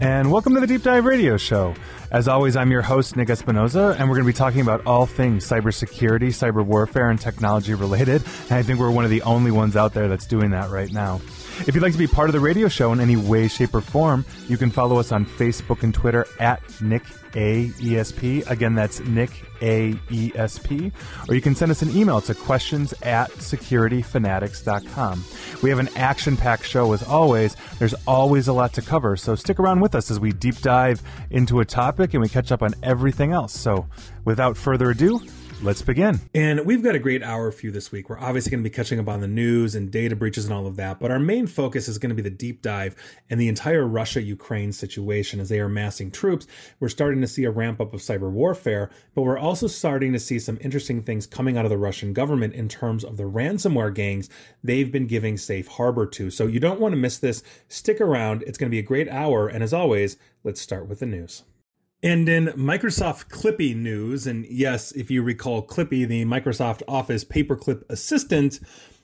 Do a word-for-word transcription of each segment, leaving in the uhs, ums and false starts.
and welcome to the Deep Dive Radio Show. As always, I'm your host, Nick Espinoza, and we're going to be talking about all things cybersecurity, cyber warfare, and technology related, and I think we're one of the only ones out there that's doing that right now. If you'd like to be part of the radio show in any way, shape, or form, you can follow us on Facebook and Twitter at Nick A E S P. Again, that's Nick A E S P. Or you can send us an email to questions at security fanatics dot com. We have an action-packed show as always. There's always a lot to cover, so stick around with us as we deep dive into a topic and we catch up on everything else. So without further ado, let's begin. And we've got a great hour for you this week. We're obviously going to be catching up on the news and data breaches and all of that, but our main focus is going to be the deep dive and the entire Russia-Ukraine situation as they are massing troops. We're starting to see a ramp up of cyber warfare, but we're also starting to see some interesting things coming out of the Russian government in terms of the ransomware gangs they've been giving safe harbor to. So you don't want to miss this. Stick around. It's going to be a great hour. And as always, let's start with the news. And in Microsoft Clippy news, and yes, if you recall Clippy, the Microsoft Office paperclip assistant,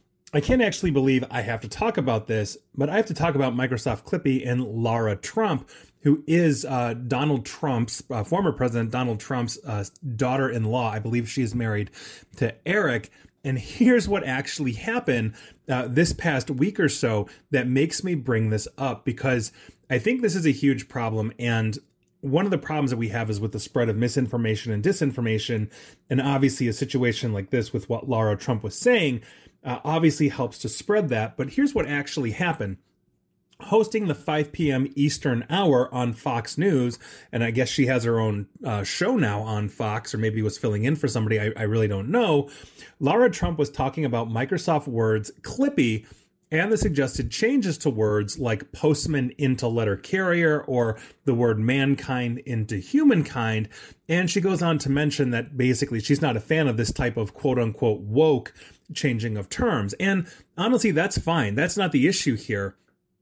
I can't actually believe I have to talk about this, but I have to talk about Microsoft Clippy and Lara Trump, who is uh, Donald Trump's, uh, former President Donald Trump's uh, daughter-in-law. I believe she is married to Eric. And here's what actually happened uh, this past week or so that makes me bring this up, because I think this is a huge problem. And one of the problems that we have is with the spread of misinformation and disinformation. And obviously a situation like this with what Lara Trump was saying uh, obviously helps to spread that. But here's what actually happened. Hosting the five p.m. Eastern hour on Fox News, and I guess she has her own uh, show now on Fox, or maybe was filling in for somebody, I, I really don't know. Lara Trump was talking about Microsoft Word's Clippy and the suggested changes to words like postman into letter carrier or the word mankind into humankind. And she goes on to mention that basically she's not a fan of this type of quote unquote woke changing of terms. And honestly, that's fine. That's not the issue here.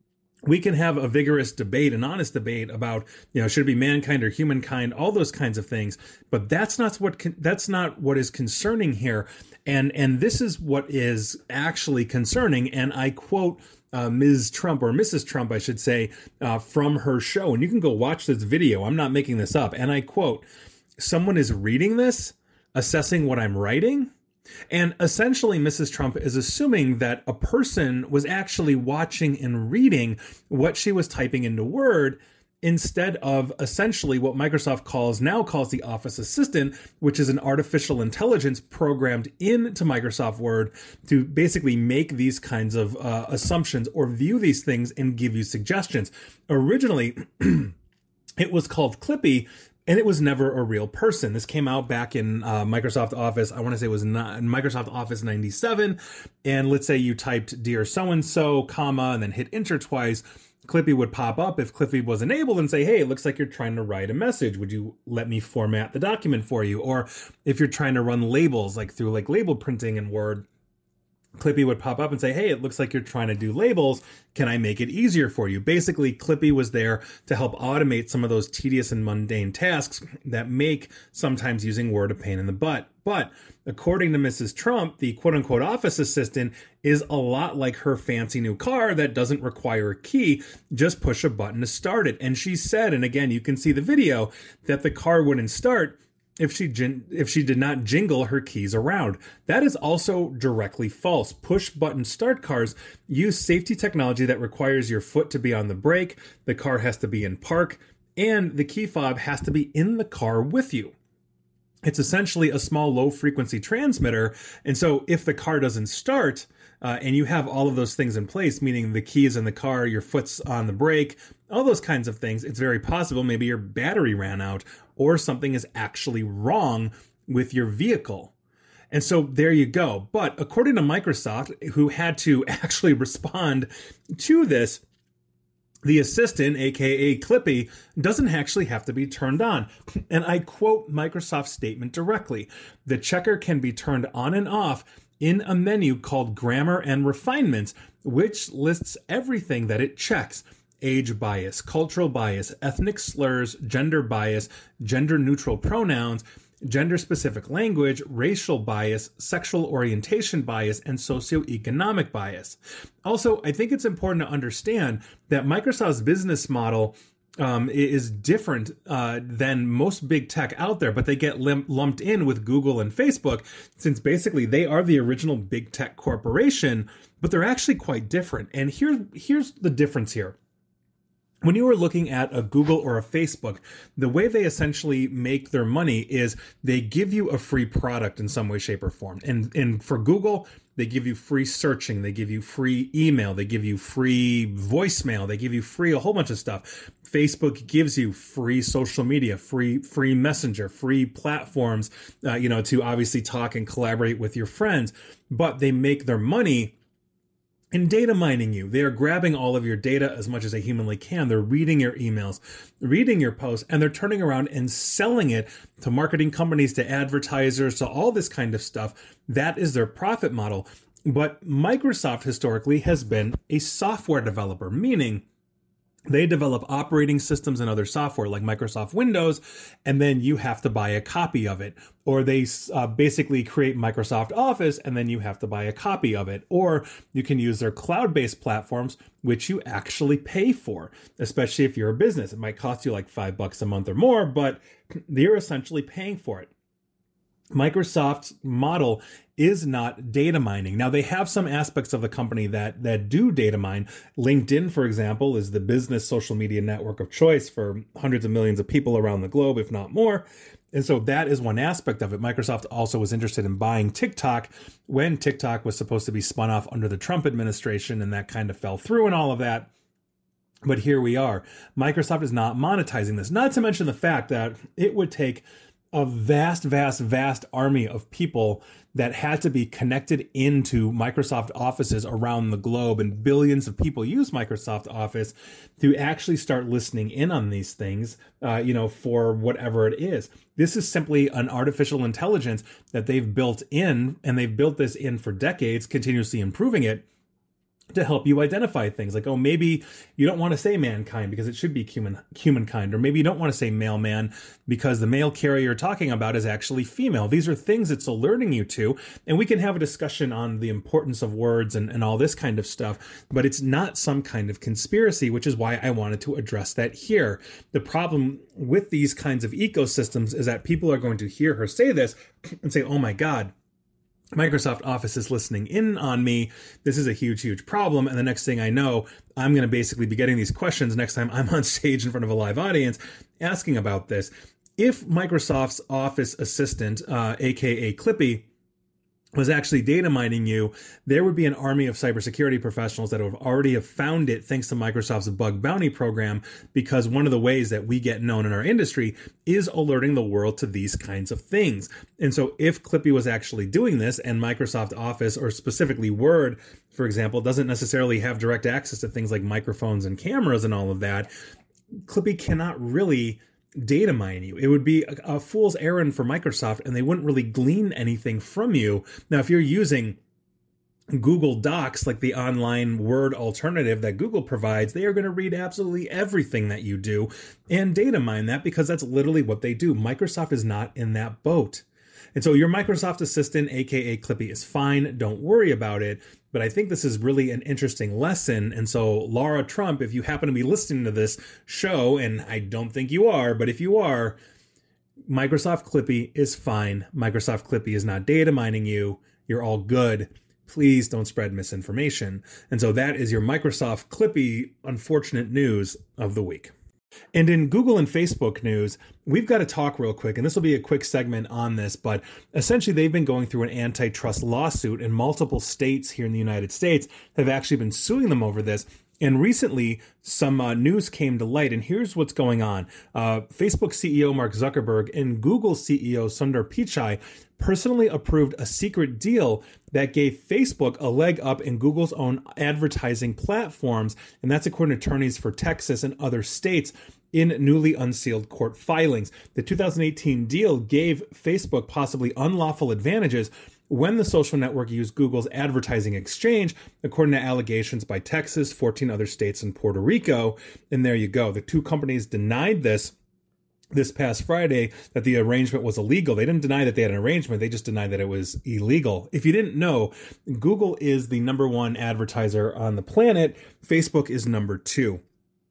We can have a vigorous debate, an honest debate about, you know, should it be mankind or humankind, all those kinds of things. But that's not what con- that's not what is concerning here. And and this is what is actually concerning. And I quote uh, Miz Trump, or Missus Trump, I should say, uh, from her show. And you can go watch this video. I'm not making this up. And I quote, "Someone is reading this, assessing what I'm writing." And essentially, Missus Trump is assuming that a person was actually watching and reading what she was typing into Word, instead of essentially what Microsoft calls now calls the Office Assistant, which is an artificial intelligence programmed into Microsoft Word to basically make these kinds of uh, assumptions or view these things and give you suggestions. Originally, it was called Clippy, and it was never a real person. This came out back in uh, Microsoft Office. I want to say it was not, Microsoft Office ninety-seven. And let's say you typed dear so-and-so, comma, and then hit enter twice. Clippy would pop up if Clippy was enabled and say, hey, it looks like you're trying to write a message. Would you let me format the document for you? Or if you're trying to run labels, like through like label printing in Word, Clippy would pop up and say, hey, it looks like you're trying to do labels. Can I make it easier for you? Basically, Clippy was there to help automate some of those tedious and mundane tasks that make sometimes using Word a pain in the butt. But according to Missus Trump, the quote-unquote office assistant is a lot like her fancy new car that doesn't require a key. Just push a button to start it. And she said, and again, you can see the video, that the car wouldn't start if she if she did not jingle her keys around. That is also directly false. Push button start cars use safety technology that requires your foot to be on the brake, the car has to be in park, and the key fob has to be in the car with you. It's essentially a small low frequency transmitter. And so if the car doesn't start uh, and you have all of those things in place, meaning the keys in the car, your foot's on the brake, all those kinds of things, it's very possible maybe your battery ran out or something is actually wrong with your vehicle. And so there you go. But according to Microsoft, who had to actually respond to this, the assistant, aka Clippy, doesn't actually have to be turned on. And I quote Microsoft's statement directly. The checker can be turned on and off in a menu called Grammar and Refinements, which lists everything that it checks. Age bias, cultural bias, ethnic slurs, gender bias, gender-neutral pronouns, gender-specific language, racial bias, sexual orientation bias, and socioeconomic bias. Also, I think it's important to understand that Microsoft's business model um, is different uh, than most big tech out there, but they get lim- lumped in with Google and Facebook since basically they are the original big tech corporation, but they're actually quite different. And here's here's the difference here. When you are looking at a Google or a Facebook, the way they essentially make their money is they give you a free product in some way, shape, or form. And, and for Google, they give you free searching, they give you free email, they give you free voicemail, they give you free a whole bunch of stuff. Facebook gives you free social media, free free messenger, free platforms, uh, you know, to obviously talk and collaborate with your friends. But they make their money in data mining you. They are grabbing all of your data as much as they humanly can. They're reading your emails, reading your posts, and they're turning around and selling it to marketing companies, to advertisers, to all this kind of stuff. That is their profit model. But Microsoft historically has been a software developer, meaning they develop operating systems and other software like Microsoft Windows, and then you have to buy a copy of it. Or they uh, basically create Microsoft Office, and then you have to buy a copy of it. Or you can use their cloud-based platforms, which you actually pay for, especially if you're a business. It might cost you like five bucks a month or more, but you're essentially paying for it. Microsoft's model is not data mining. Now, they have some aspects of the company that that do data mine. LinkedIn, for example, is the business social media network of choice for hundreds of millions of people around the globe, if not more. And so that is one aspect of it. Microsoft also was interested in buying TikTok when TikTok was supposed to be spun off under the Trump administration, and that kind of fell through and all of that. But here we are. Microsoft is not monetizing this, not to mention the fact that it would take a vast, vast, vast army of people that had to be connected into Microsoft offices around the globe, and billions of people use Microsoft Office to actually start listening in on these things, uh, you know, for whatever it is. This is simply an artificial intelligence that they've built in, and they've built this in for decades, continuously improving it to help you identify things like, oh, maybe you don't want to say mankind because it should be human humankind, or maybe you don't want to say mailman because the mail carrier you're talking about is actually female. These are things it's alerting you to, and we can have a discussion on the importance of words and, and all this kind of stuff, but it's not some kind of conspiracy, which is why I wanted to address that here. The problem with these kinds of ecosystems is that people are going to hear her say this and say, oh my God, Microsoft Office is listening in on me. This is a huge, huge problem. And the next thing I know, I'm going to basically be getting these questions next time I'm on stage in front of a live audience asking about this. If Microsoft's Office Assistant, uh, aka Clippy, was actually data mining you, there would be an army of cybersecurity professionals that would already have found it thanks to Microsoft's bug bounty program, because one of the ways that we get known in our industry is alerting the world to these kinds of things. And so if Clippy was actually doing this, and Microsoft Office, or specifically Word, for example, doesn't necessarily have direct access to things like microphones and cameras and all of that, Clippy cannot really data mine you. It would be a, a fool's errand for Microsoft, and they wouldn't really glean anything from you. Now, if you're using Google Docs, like the online Word alternative that Google provides, they are going to read absolutely everything that you do and data mine that, because that's literally what they do. Microsoft is not in that boat. And so your Microsoft Assistant, aka Clippy, is fine. Don't worry about it. But I think this is really an interesting lesson. And so, Laura Trump, if you happen to be listening to this show, and I don't think you are, but if you are, Microsoft Clippy is fine. Microsoft Clippy is not data mining you. You're all good. Please don't spread misinformation. And so that is your Microsoft Clippy unfortunate news of the week. And in Google and Facebook news, we've got to talk real quick, and this will be a quick segment on this, but essentially they've been going through an antitrust lawsuit, and multiple states here in the United States have actually been suing them over this. And recently, some uh, news came to light, and here's what's going on. Uh, Facebook C E O Mark Zuckerberg and Google C E O Sundar Pichai personally approved a secret deal that gave Facebook a leg up in Google's own advertising platforms, and that's according to attorneys for Texas and other states in newly unsealed court filings. The two thousand eighteen deal gave Facebook possibly unlawful advantages when the social network used Google's advertising exchange, according to allegations by Texas, fourteen other states, and Puerto Rico. And there you go. The two companies denied this this past Friday, that the arrangement was illegal. They didn't deny that they had an arrangement. They just denied that it was illegal. If you didn't know, Google is the number one advertiser on the planet. Facebook is number two.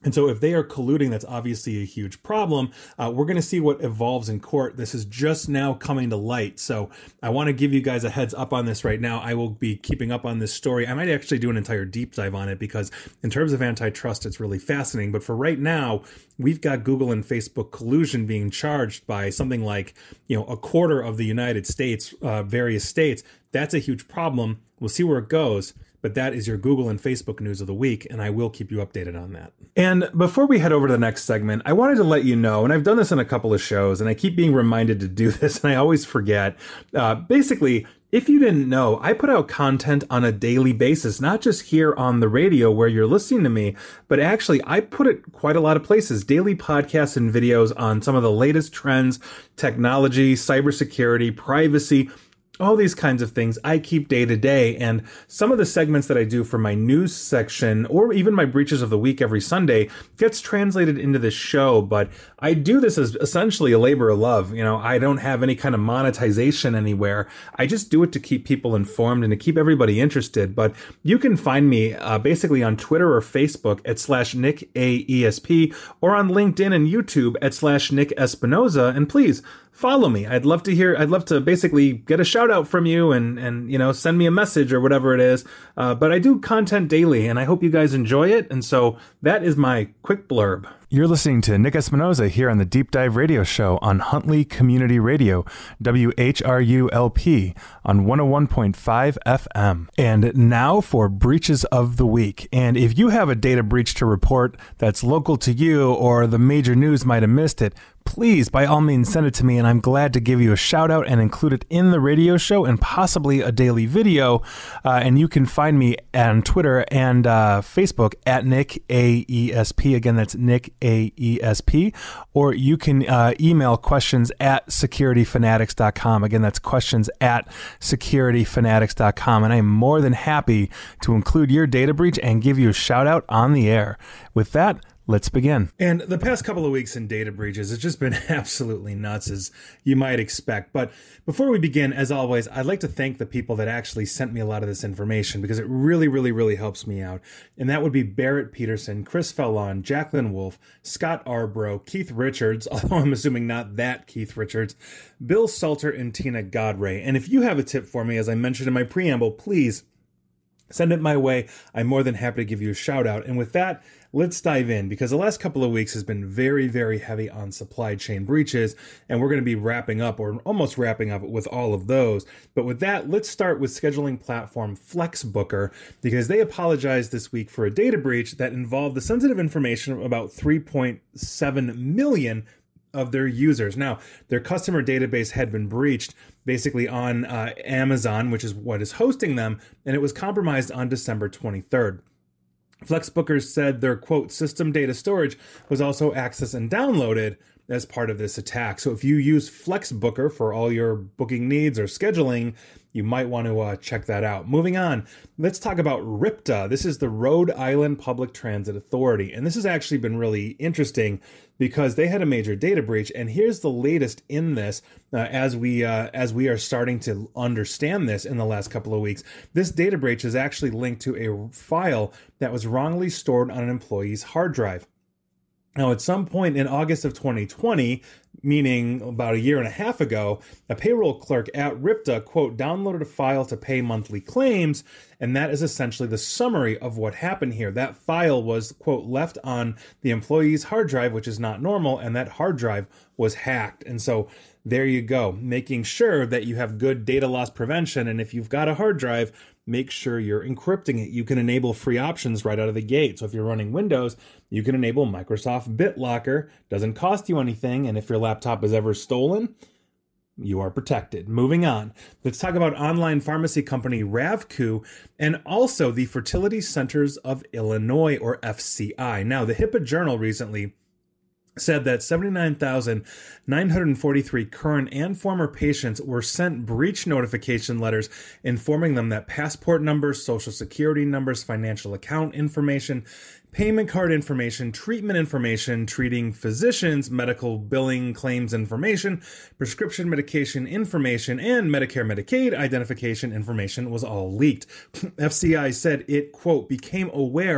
And so if they are colluding, that's obviously a huge problem. Uh, we're going to see what evolves in court. This is just now coming to light. So I want to give you guys a heads up on this right now. I will be keeping up on this story. I might actually do an entire deep dive on it because in terms of antitrust, it's really fascinating. But for right now, we've got Google and Facebook collusion being charged by something like, you know, a quarter of the United States, uh, various states. That's a huge problem. We'll see where it goes. But that is your Google and Facebook news of the week, and I will keep you updated on that. And before we head over to the next segment, I wanted to let you know, and I've done this in a couple of shows, and I keep being reminded to do this, and I always forget. Uh, basically, if you didn't know, I put out content on a daily basis, not just here on the radio where you're listening to me, but actually I put it quite a lot of places, daily podcasts and videos on some of the latest trends, technology, cybersecurity, privacy, all these kinds of things I keep day to day. And some of the segments that I do for my news section or even my breaches of the week every Sunday gets translated into this show. But I do this as essentially a labor of love. You know, I don't have any kind of monetization anywhere. I just do it to keep people informed and to keep everybody interested. But you can find me uh, basically on Twitter or Facebook at slash Nick A E S P or on LinkedIn and YouTube at slash Nick Espinoza. And please, follow me. I'd love to hear, I'd love to basically get a shout out from you and, and, you know, send me a message or whatever it is. Uh, but I do content daily and I hope you guys enjoy it. And so that is my quick blurb. You're listening to Nick Espinoza here on the Deep Dive Radio Show on Huntley Community Radio, W H R U L P on one oh one point five F M. And now for Breaches of the Week. And if you have a data breach to report that's local to you or the major news might have missed it, please, by all means, send it to me, and I'm glad to give you a shout out and include it in the radio show and possibly a daily video. Uh, and you can find me on Twitter and uh, Facebook at Nick A E S P. Again, that's Nick A E S P. Or you can uh, email questions at security fanatics dot com. Again, that's questions at security fanatics dot com. And I'm more than happy to include your data breach and give you a shout out on the air. With that, let's begin. And the past couple of weeks in data breaches, it's just been absolutely nuts, as you might expect. But before we begin, as always, I'd like to thank the people that actually sent me a lot of this information because it really, really, really helps me out. And that would be Barrett Peterson, Chris Fellon, Jacqueline Wolf, Scott Arbro, Keith Richards, although I'm assuming not that Keith Richards, Bill Salter, and Tina Godray. And if you have a tip for me, as I mentioned in my preamble, please send it my way. I'm more than happy to give you a shout out. And with that, let's dive in, because the last couple of weeks has been very, very heavy on supply chain breaches, and we're going to be wrapping up or almost wrapping up with all of those. But with that, let's start with scheduling platform FlexBooker, because they apologized this week for a data breach that involved the sensitive information of about three point seven million of their users. Now, their customer database had been breached basically on uh, Amazon, which is what is hosting them, and it was compromised on December twenty-third. FlexBookers said their, quote, system data storage was also accessed and downloaded as part of this attack. So if you use FlexBooker for all your booking needs or scheduling, you might want to uh, check that out. Moving on, let's talk about R I P T A. This is the Rhode Island Public Transit Authority. And this has actually been really interesting because they had a major data breach. And here's the latest in this uh, as we uh, as we are starting to understand this in the last couple of weeks. This data breach is actually linked to a file that was wrongly stored on an employee's hard drive. Now, at some point in August of twenty twenty, meaning about a year and a half ago, a payroll clerk at R I P T A, quote, downloaded a file to pay monthly claims, and that is essentially the summary of what happened here. That file was, quote, left on the employee's hard drive, which is not normal, and that hard drive was hacked. And so there you go, making sure that you have good data loss prevention, and if you've got a hard drive, make sure you're encrypting it. You can enable free options right out of the gate. So if you're running Windows, you can enable Microsoft BitLocker. Doesn't cost you anything. And if your laptop is ever stolen, you are protected. Moving on. Let's talk about online pharmacy company Ravku and also the Fertility Centers of Illinois, or F C I. Now, the HIPAA Journal recently said that seventy-nine thousand nine hundred forty-three current and former patients were sent breach notification letters informing them that passport numbers, social security numbers, financial account information, payment card information, treatment information, treating physicians, medical billing claims information, prescription medication information, and Medicare Medicaid identification information was all leaked. F C I said it, quote, became aware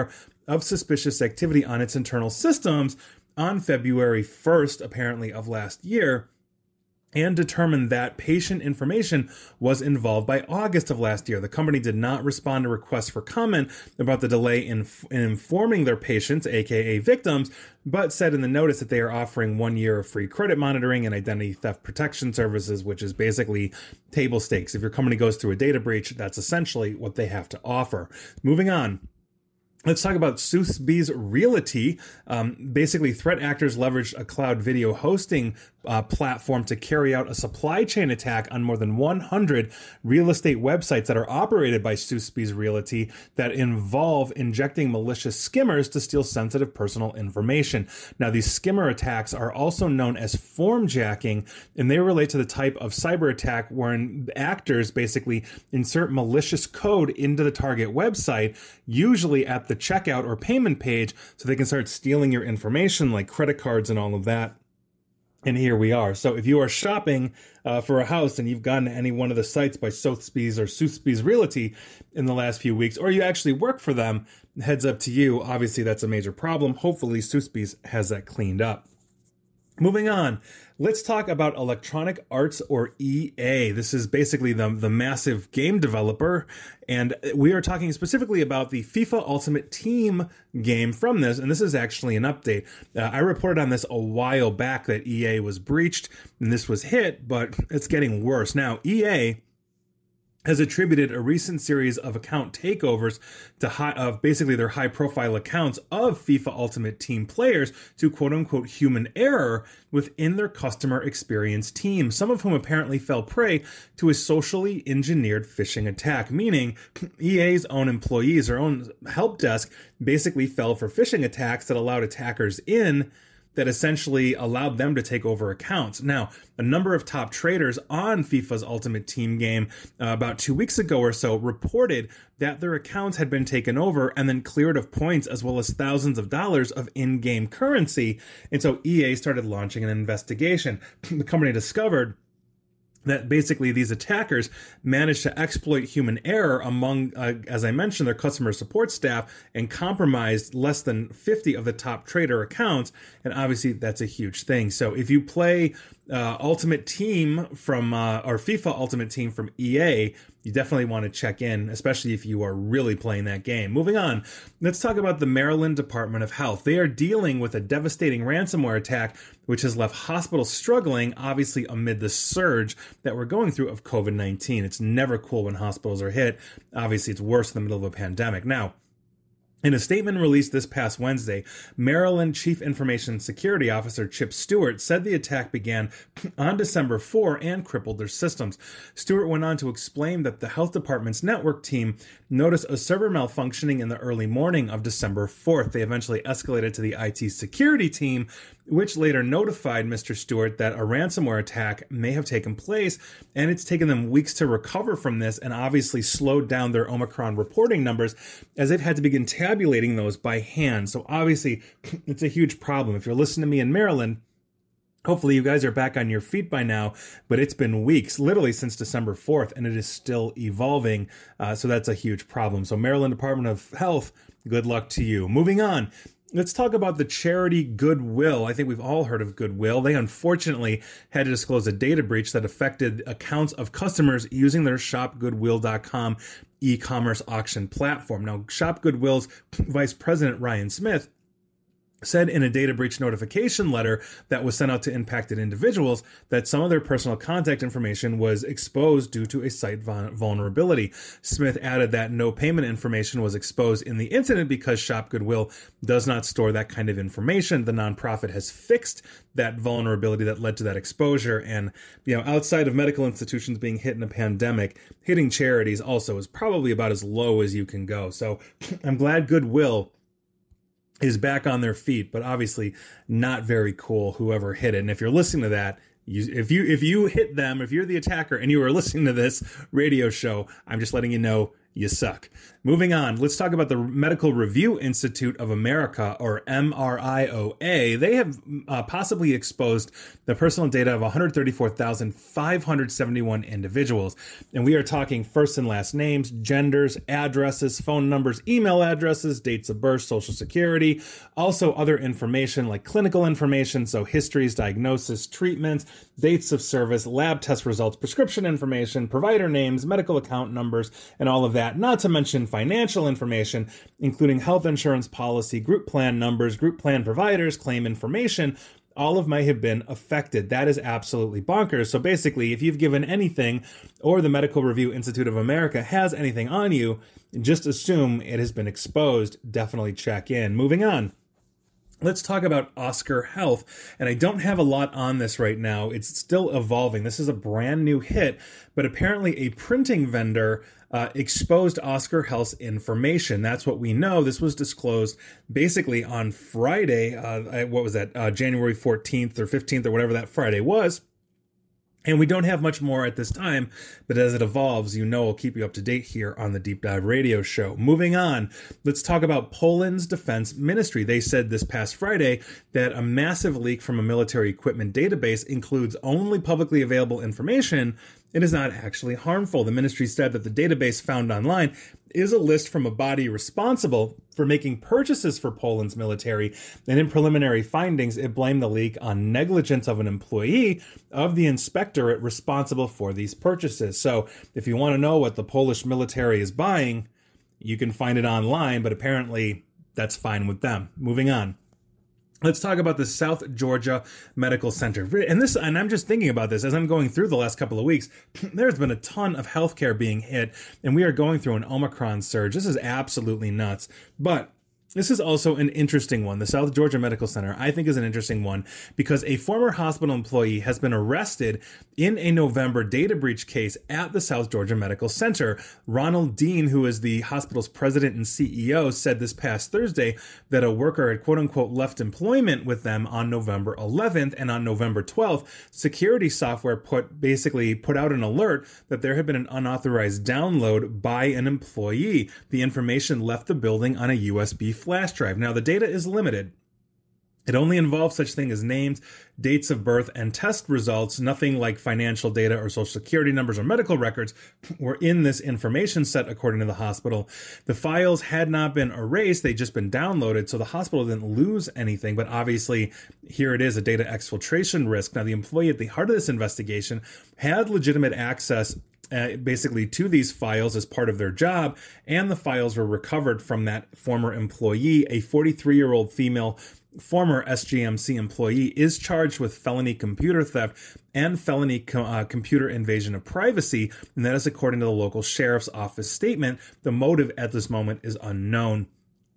of suspicious activity on its internal systems on February first, apparently, of last year, and determined that patient information was involved by August of last year. The company did not respond to requests for comment about the delay in, in informing their patients, aka victims, but said in the notice that they are offering one year of free credit monitoring and identity theft protection services, which is basically table stakes. If your company goes through a data breach, that's essentially what they have to offer. Moving on. Let's talk about Sotheby's Realty. Um, basically, threat actors leveraged a cloud video hosting uh, platform to carry out a supply chain attack on more than one hundred real estate websites that are operated by Sotheby's Realty that involve injecting malicious skimmers to steal sensitive personal information. Now, these skimmer attacks are also known as form jacking, and they relate to the type of cyber attack wherein actors basically insert malicious code into the target website, usually at the checkout or payment page, so they can start stealing your information like credit cards and all of that. And here we are. So if you are shopping uh, for a house and you've gone to any one of the sites by Sotheby's or Sotheby's Realty in the last few weeks, or you actually work for them, heads up to you. Obviously, that's a major problem. Hopefully, Sotheby's has that cleaned up. Moving on, let's talk about Electronic Arts, or E A. This is basically the, the massive game developer, and we are talking specifically about the FIFA Ultimate Team game from this, and this is actually an update. Uh, I reported on this a while back that E A was breached, and this was hit, but it's getting worse. Now, E A has attributed a recent series of account takeovers to high, of basically their high-profile accounts of FIFA Ultimate Team players to quote-unquote human error within their customer experience team, some of whom apparently fell prey to a socially engineered phishing attack, meaning E A's own employees, or own help desk, basically fell for phishing attacks that allowed attackers in that essentially allowed them to take over accounts. Now, a number of top traders on FIFA's Ultimate Team game uh, about two weeks ago or so reported that their accounts had been taken over and then cleared of points as well as thousands of dollars of in-game currency. And so E A started launching an investigation. The company discovered that basically these attackers managed to exploit human error among, uh, as I mentioned, their customer support staff and compromised less than fifty of the top trader accounts. And obviously that's a huge thing. So if you play uh, Ultimate Team from, uh, or FIFA Ultimate Team from E A, you definitely want to check in, especially if you are really playing that game. Moving on, let's talk about the Maryland Department of Health. They are dealing with a devastating ransomware attack, which has left hospitals struggling, obviously amid the surge that we're going through of COVID nineteen. It's never cool when hospitals are hit. Obviously, it's worse in the middle of a pandemic. Now, in a statement released this past Wednesday, Maryland Chief Information Security Officer Chip Stewart said the attack began on December fourth and crippled their systems. Stewart went on to explain that the health department's network team noticed a server malfunctioning in the early morning of December fourth. They eventually escalated to the I T security team, which later notified Mister Stewart that a ransomware attack may have taken place, and it's taken them weeks to recover from this and obviously slowed down their Omicron reporting numbers as they've had to begin tabulating those by hand. So obviously, it's a huge problem. If you're listening to me in Maryland, hopefully you guys are back on your feet by now, but it's been weeks, literally since December fourth, and it is still evolving. Uh, so that's a huge problem. So Maryland Department of Health, good luck to you. Moving on. Let's talk about the charity Goodwill. I think we've all heard of Goodwill. They unfortunately had to disclose a data breach that affected accounts of customers using their shop goodwill dot com e-commerce auction platform. Now, Shop Goodwill's Vice President Ryan Smith said in a data breach notification letter that was sent out to impacted individuals that some of their personal contact information was exposed due to a site vulnerability. Smith added that no payment information was exposed in the incident because Shop Goodwill does not store that kind of information. The nonprofit has fixed that vulnerability that led to that exposure. And, you know, outside of medical institutions being hit in a pandemic, hitting charities also is probably about as low as you can go. So I'm glad Goodwill is back on their feet, but obviously not very cool, whoever hit it. And if you're listening to that, you, if you if you hit them, if you're the attacker and you are listening to this radio show, I'm just letting you know you suck. Moving on, let's talk about the Medical Review Institute of America, or M R I O A. They have uh, possibly exposed the personal data of one hundred thirty-four thousand five hundred seventy-one individuals. And we are talking first and last names, genders, addresses, phone numbers, email addresses, dates of birth, social security, also other information like clinical information, so histories, diagnosis, treatments, dates of service, lab test results, prescription information, provider names, medical account numbers, and all of that, not to mention financial information, including health insurance policy, group plan numbers, group plan providers, claim information. All of my have been affected. That is absolutely bonkers. So basically, if you've given anything, or the Medical Review Institute of America has anything on you, just assume it has been exposed. Definitely check in. Moving on. Let's talk about Oscar Health. And I don't have a lot on this right now. It's still evolving. This is a brand new hit, but apparently a printing vendor uh, exposed Oscar Health's information. That's what we know. This was disclosed basically on Friday. Uh, what was that? Uh, January fourteenth or fifteenth or whatever that Friday was. And we don't have much more at this time, but as it evolves, you know, I'll keep you up to date here on the Deep Dive Radio Show. Moving on, let's talk about Poland's defense ministry. They said this past Friday that a massive leak from a military equipment database includes only publicly available information. It is not actually harmful. The ministry said that the database found online is a list from a body responsible for making purchases for Poland's military, and in preliminary findings, it blamed the leak on negligence of an employee of the inspectorate responsible for these purchases. So if you want to know what the Polish military is buying, you can find it online, but apparently that's fine with them. Moving on. Let's talk about the South Georgia Medical Center. And this, and I'm just thinking about this as I'm going through the last couple of weeks. There's been a ton of healthcare being hit, and we are going through an Omicron surge. This is absolutely nuts. But this is also an interesting one. The South Georgia Medical Center, I think, is an interesting one because a former hospital employee has been arrested in a November data breach case at the South Georgia Medical Center. Ronald Dean, who is the hospital's president and C E O, said this past Thursday that a worker had quote-unquote left employment with them on November eleventh, and on November twelfth, security software put basically put out an alert that there had been an unauthorized download by an employee. The information left the building on a U S B flash drive. Now, the data is limited. It only involves such things as names, dates of birth, and test results. Nothing like financial data or social security numbers or medical records were in this information set, according to the hospital. The files had not been erased. They'd just been downloaded, so the hospital didn't lose anything. But obviously, here it is, a data exfiltration risk. Now, the employee at the heart of this investigation had legitimate access Uh, basically to these files as part of their job, and the files were recovered from that former employee. A forty-three-year-old female former S G M C employee is charged with felony computer theft and felony co- uh, computer invasion of privacy, and that is according to the local sheriff's office statement. The motive at this moment is unknown.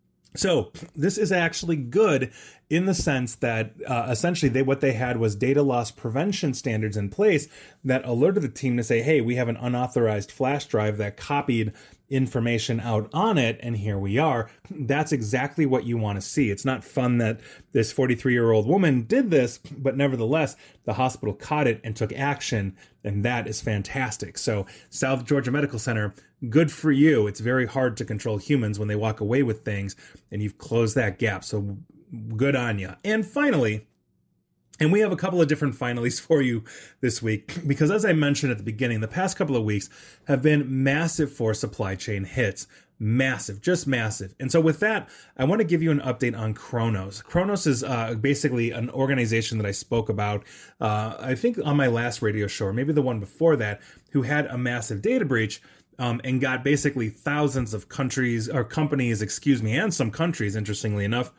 So this is actually good in the sense that uh, essentially they what they had was data loss prevention standards in place that alerted the team to say, hey, we have an unauthorized flash drive that copied information out on it, and here we are. That's exactly what you want to see. It's not fun that this forty-three-year-old woman did this, but nevertheless, the hospital caught it and took action, and that is fantastic. So South Georgia Medical Center, good for you. It's very hard to control humans when they walk away with things, and you've closed that gap. So good on you. And finally, and we have a couple of different finalies for you this week, because as I mentioned at the beginning, the past couple of weeks have been massive for supply chain hits. Massive, just massive. And so with that, I want to give you an update on Kronos. Kronos is uh, basically an organization that I spoke about, uh, I think on my last radio show, or maybe the one before that, who had a massive data breach. Um, and got basically thousands of countries or companies, excuse me, and some countries, interestingly enough,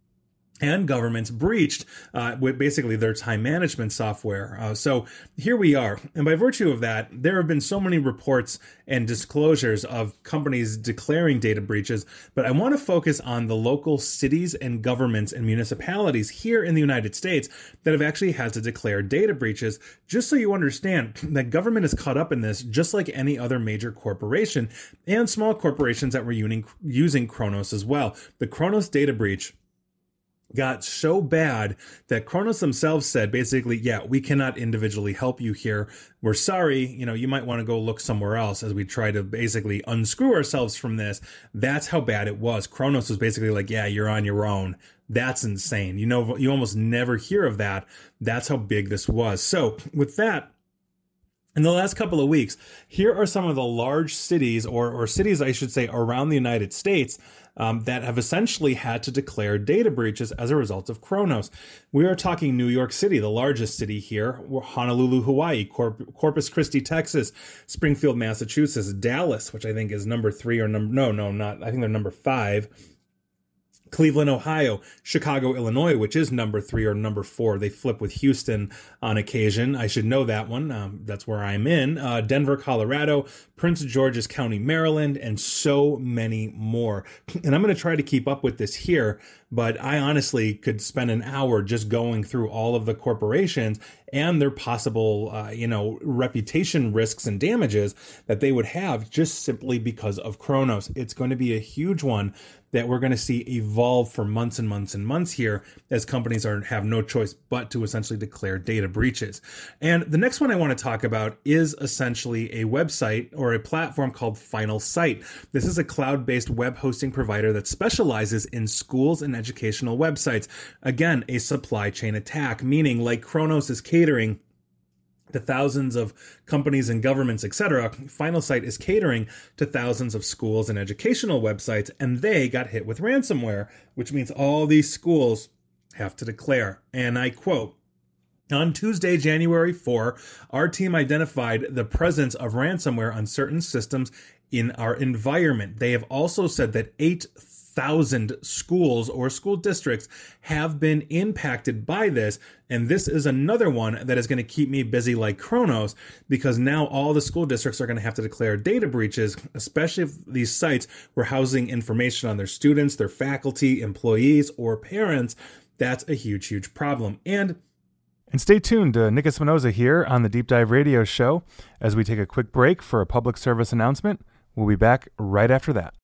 and governments breached uh, with basically their time management software. Uh, so here we are. And by virtue of that, there have been so many reports and disclosures of companies declaring data breaches. But I want to focus on the local cities and governments and municipalities here in the United States that have actually had to declare data breaches, just so you understand that government is caught up in this just like any other major corporation and small corporations that were using, using Kronos as well. The Kronos data breach got so bad that Kronos themselves said basically, yeah, we cannot individually help you here. We're sorry. You know, you might want to go look somewhere else as we try to basically unscrew ourselves from this. That's how bad it was. Kronos was basically like, yeah, you're on your own. That's insane. You know, you almost never hear of that. That's how big this was. So with that, in the last couple of weeks, here are some of the large cities, or, or cities, I should say, around the United States um, that have essentially had to declare data breaches as a result of Kronos. We are talking New York City, the largest city here, Honolulu, Hawaii, Corp- Corpus Christi, Texas, Springfield, Massachusetts, Dallas, which I think is number three or number, no, no, not, I think they're number five. Cleveland, Ohio, Chicago, Illinois, which is number three or number four. They flip with Houston on occasion. I should know that one. Um, that's where I'm in. Uh, Denver, Colorado, Prince George's County, Maryland, and so many more. And I'm going to try to keep up with this here, but I honestly could spend an hour just going through all of the corporations and their possible, uh, you know, reputation risks and damages that they would have just simply because of Kronos. It's going to be a huge one that we're going to see evolve for months and months and months here as companies are have no choice but to essentially declare data breaches. And the next one I want to talk about is essentially a website or a platform called Finalsite. This is a cloud-based web hosting provider that specializes in schools and educational websites. Again, a supply chain attack, meaning like Kronos is catering to thousands of companies and governments, et cetera. Finalsite is catering to thousands of schools and educational websites, and they got hit with ransomware, which means all these schools have to declare. And I quote, "On Tuesday, January fourth, our team identified the presence of ransomware on certain systems in our environment. They have also said that eight thousand schools or school districts have been impacted by this. And this is another one that is going to keep me busy like Kronos, because now all the school districts are going to have to declare data breaches, especially if these sites were housing information on their students, their faculty, employees, or parents. That's a huge, huge problem." And And stay tuned to Nick Espinoza here on the Deep Dive Radio Show as we take a quick break for a public service announcement. We'll be back right after that.